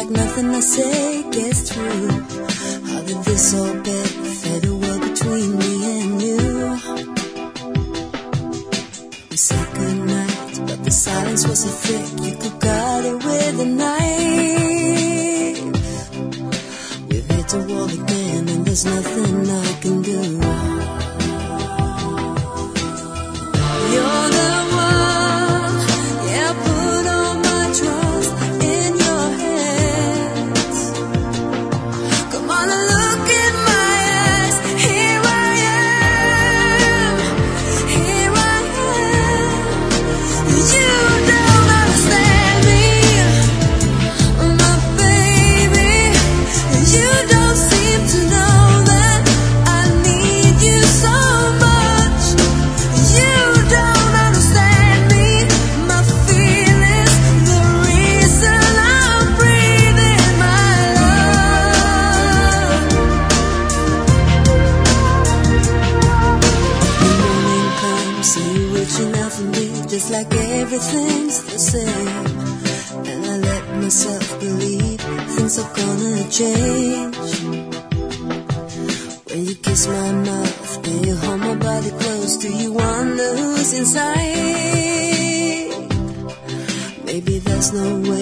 like nothing I say gets through. How did this all get fade away between me and you? We said goodnight, but the silence was so thick you could cut it with a knife. We've hit the wall again and there's nothing I can do. You're the one, yeah, put all my trust in your hands. Come on and look in my eyes. Here I am, here I am. You don't understand me, my baby. You don't seem to know that I need you so much. You don't understand me, my feelings, the reason I'm breathing my love. The morning comes and you're reaching out for me, just like everything's the same. And I let myself believe things are gonna change. When you kiss my mouth, do you hold my body close? Do you wonder who's inside? Maybe there's no way